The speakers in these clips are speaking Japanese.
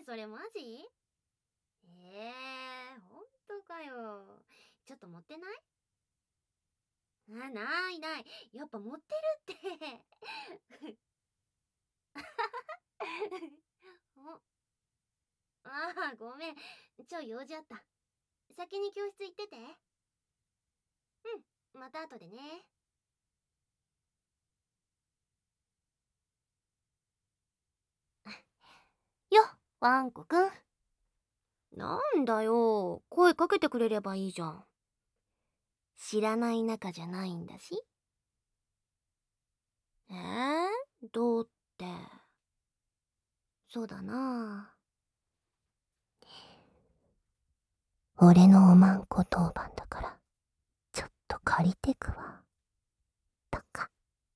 それマジ？ほんとかよ。ちょっと持ってない？ないない。やっぱ持ってるって。お、ごめん。用事あった。先に教室行ってて。うん、また後でね。よ、ワンコくん。なんだよ、声かけてくれればいいじゃん。知らない仲じゃないんだし。どうって。そうだな。俺のおまんこ当番だから、ちょっと借りてくわ。とか。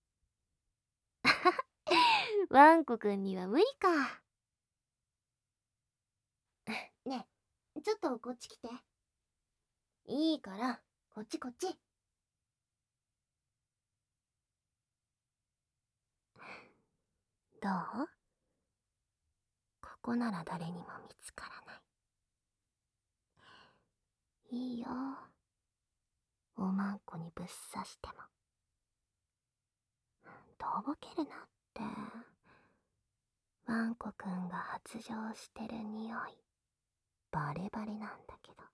ワンコくんには無理か。ねえ、ちょっとこっち来て。いいから、こっちこっち。どう？ここなら誰にも見つからない。いいよ。おまんこにぶっ刺しても。とぼけるなって。ワンコくんが発情してる匂い、バレバレなんだけど。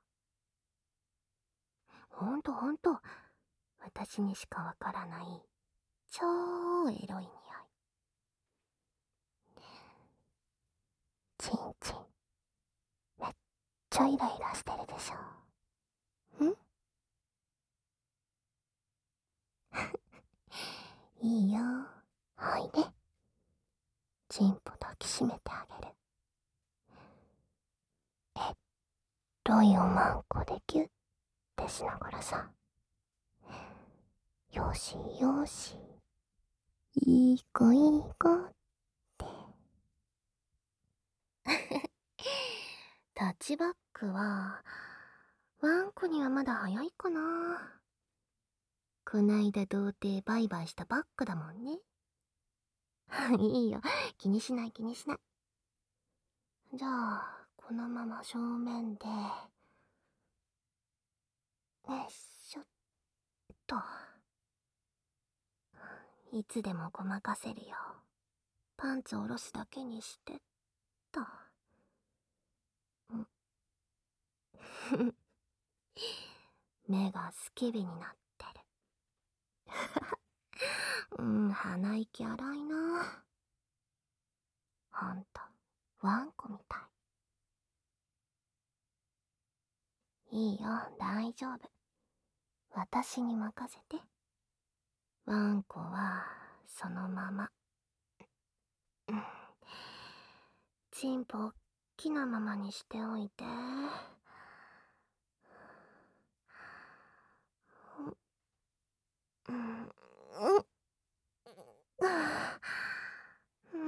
ほんとほんと、私にしかわからない、超エロい匂い。チンチン、めっちゃイライラしてるでしょ。いいよ、おいで。チンポ抱きしめてあげる。えっといおまんこでギュッてしながらさ。よしよし、いい子いい子って。タッチバックは、ワンコにはまだ早いかな。こないだ童貞バイバイしたばっかだもんね。いいよ、気にしない気にしない。じゃあ、このまま正面で、よいしょっと。いつでもごまかせるよ。パンツ下ろすだけにしてっと。目がスケベになってる。鼻息荒いな。ほんと、ワンコみたい。いいよ、大丈夫。私に任せて。ワンコは、そのまま。チンポおっきなままにしておいて。うん、うん、うん、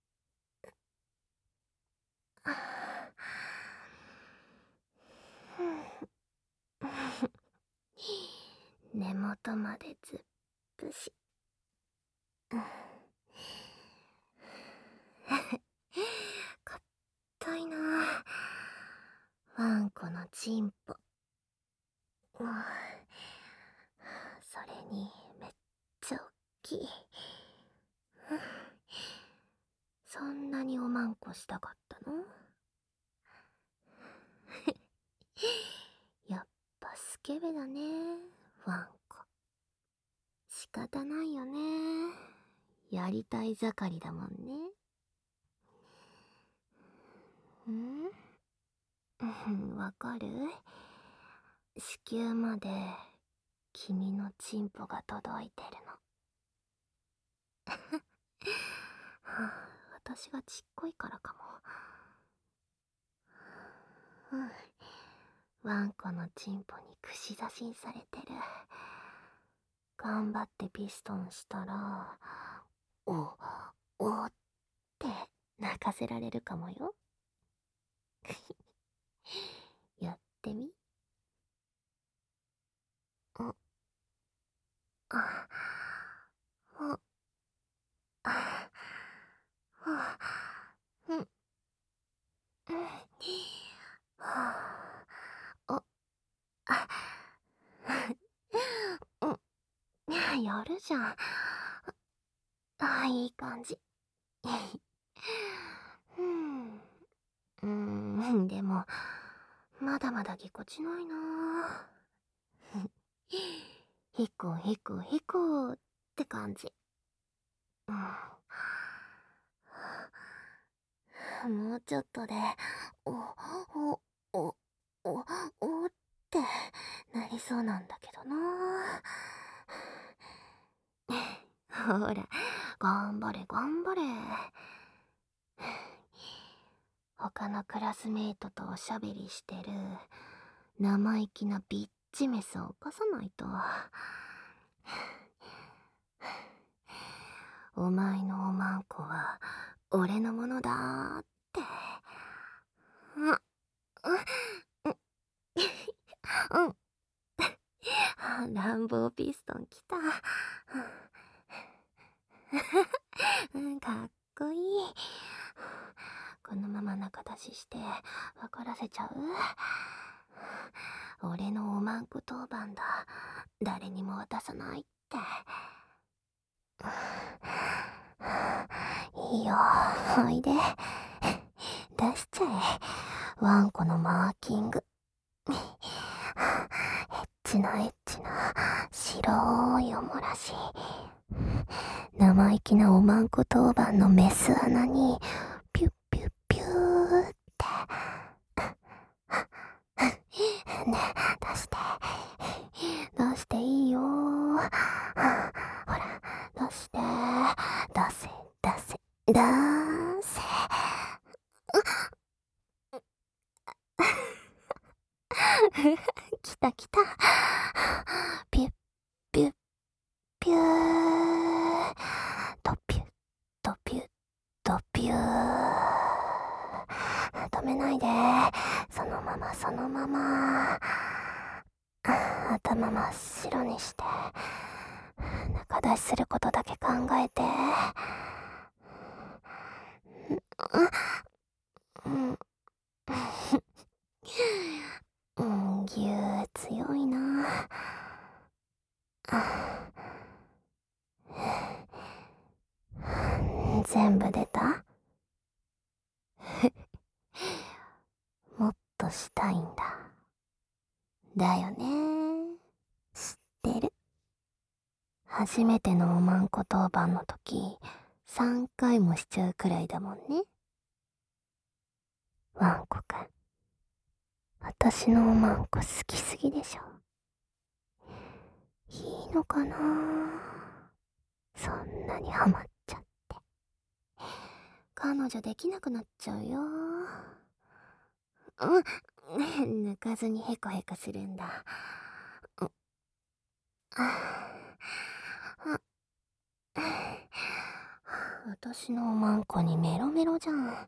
根元までずっぷし。かったいな。ワンコのチンポ。それにめっちゃおっきい。そんなにおまんこしたかったの？やっぱスケベだね、ワンコ。仕方ないよね。やりたい盛りだもんね。わかる？子宮まで君のチンポが届いてるの。私がちっこいからかも。ワンコのチンポに串刺しにされてる。頑張ってピストンしたら、おって泣かせられるかもよ。やってみ。あ、あ、あ、あ、あ、うん、 じゃん。いい感じ。でも、まだまだぎこちないなぁ。へこへこへこって感じ。もうちょっとで、お、お、お、お、おってなりそうなんだけどな。ほら、頑張れ頑張れ。他のクラスメイトとおしゃべりしてる生意気なビッチメスを犯さないと。お前のおまんこは俺のものだーって。うん。乱暴ピストンきた。かっこいい。このまま仲出しして分からせちゃう？俺のおまんこ当番だ。誰にも渡さないって。いいよ、おいで。出しちゃえ。ワンコのマーキング。エッチなエッチな白いおもらし。生意気なおまんこ当番のメス穴にピュッピュッピューって。ねえ、出して。出していいよ。ほら、出して。出せ、出せ、出せ。来た来た。ピュッピュッピュー。ドピュッドピュッドピュー。止めないで。そのままそのまま。頭真っ白にして仲出しすることだけ考えて。牛強いな。全部出た？もっとしたいんだ。だよね。知ってる。初めてのおまんこ当番の時、3回もしちゃうくらいだもんね。ワンコくん、私のおまんこ好きすぎでしょ。いいのかな、そんなにハマっちゃって。彼女できなくなっちゃうよ。抜かずにヘコヘコするんだ。私のおまんこにメロメロじゃん。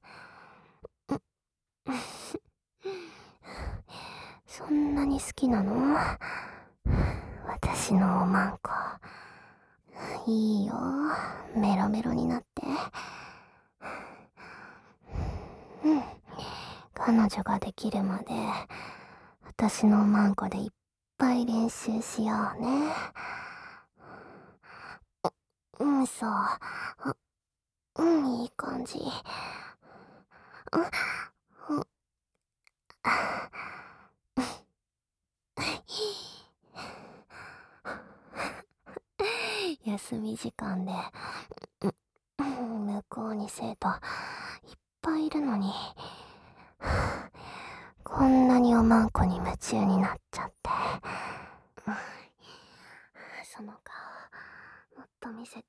そんなに好きなの？私のおまんこ。いいよ、メロメロになって。彼女ができるまで私のおまんこでいっぱい練習しようね。そう。いい感じ。休み時間で向こうに生徒いっぱいいるのに、こんなにおまんこに夢中になっちゃって。その顔もっと見せて。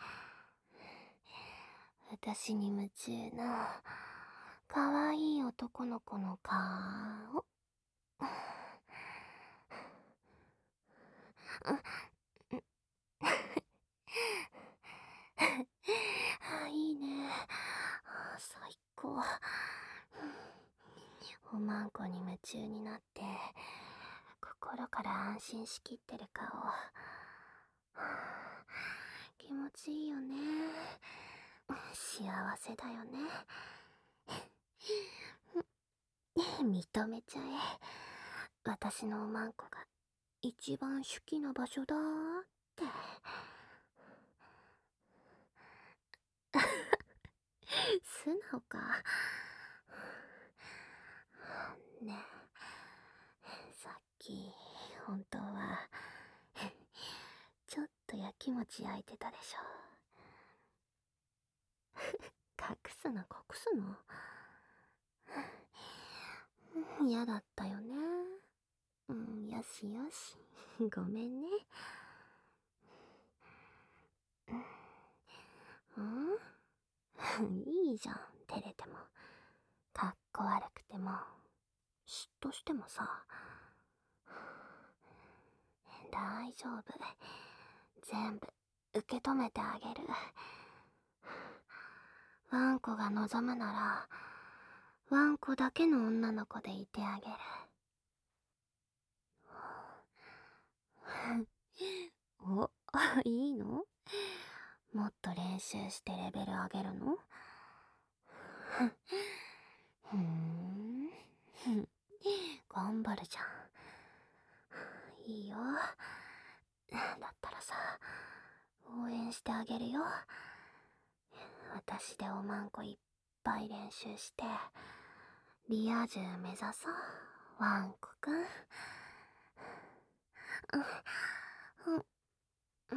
私に夢中なかわいい男の子の顔。いいね。最高。おまんこに夢中になって心から安心しきってる顔。気持ちいいよね。幸せだよね。認めちゃえ。私のおまんこが一番好きな場所だーって。 素直か。ねえ、さっき、本当は、ちょっとやきもち焼いてたでしょ。隠すの隠すの。嫌だったよね。よしよし。ごめんね。いいじゃん、照れても。かっこ悪くても、嫉妬してもさ。大丈夫。全部、受け止めてあげる。ワンコが望むなら、ワンコだけの女の子でいてあげる。お、いいの？もっと練習してレベル上げるの？ふーん。頑張るじゃん。いいよ。だったらさ、応援してあげるよ。私でおまんこいっぱい練習して、リア充目指そう、ワンコくん。うん。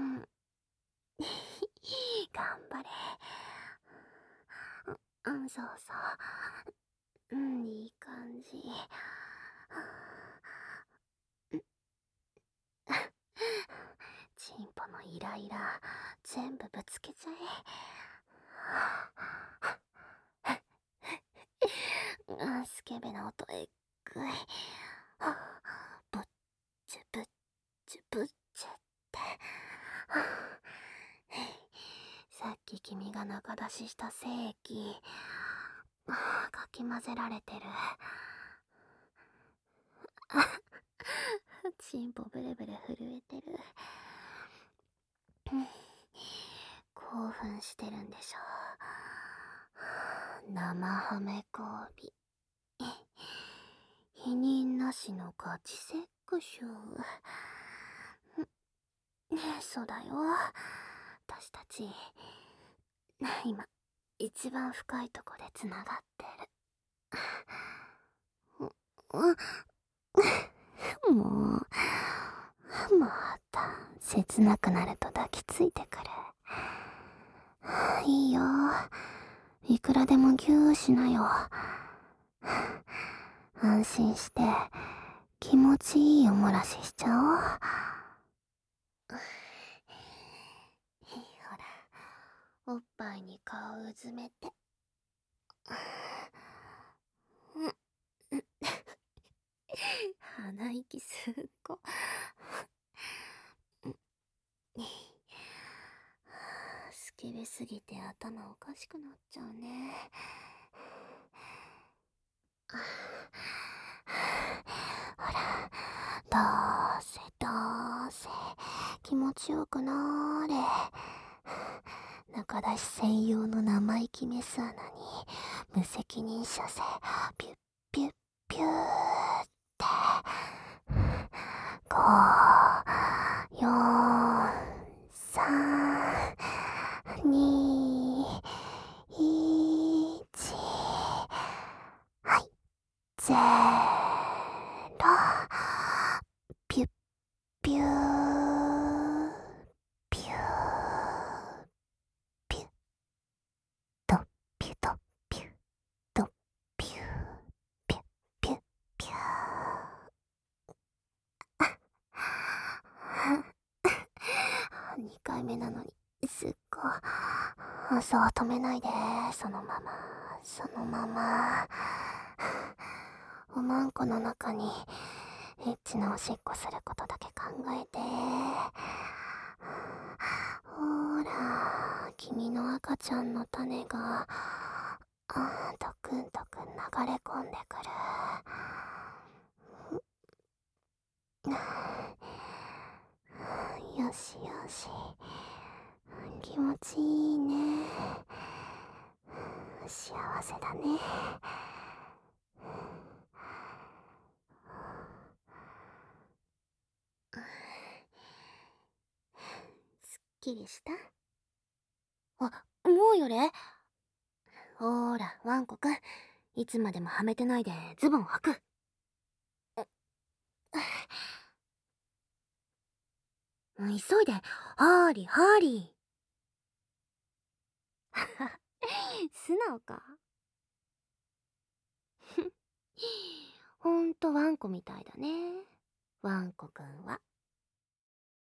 頑張れ。そうそう。いい感じ。チンポのイライラ、全部ぶつけちゃえ。スケベな音えっぐい。ぶっちゅぶっちゅぶっちゅって。さっき君が中出しした精液、かき混ぜられてる。チンポブレブレ震えてる。興奮してるんでしょ。生ハメ交尾。否認なしのガチセックシュ。そうだよ。私たち、今、一番深いとこでつながってる。もう、また、切なくなると抱きついてくる。いいよ。いくらでもギューしなよ。安心して、気持ちいいおもらししちゃおう。ほら、おっぱいに顔うずめて。鼻息すっご。スケベすぎて頭おかしくなっちゃうね。ほら、どうせ気持ちよくなーれ。中出し専用の生意気メス穴に無責任射精ピュッピュッピューって。5、4、3、2、1。はい、ゼロ。ピュッピューピューピュッとピュッとピュッとピューピュッピュッピュー。2回目なのにすっごい。そう、止めないで。そのままそのまま。おまんこの中にエッチなおしっこすることだけ考えて。ほら、君の赤ちゃんの種がドクンドクン流れ込んでくる。よしよし、気持ちいいね。幸せだね。すっきりした？あ、もおうよれ。ほーら、ワンコくん。いつまでもはめてないでズボン履く。急いで。ハーリー、ハーリー。素直か。ほんとワンコみたいだね。ワンコくんは。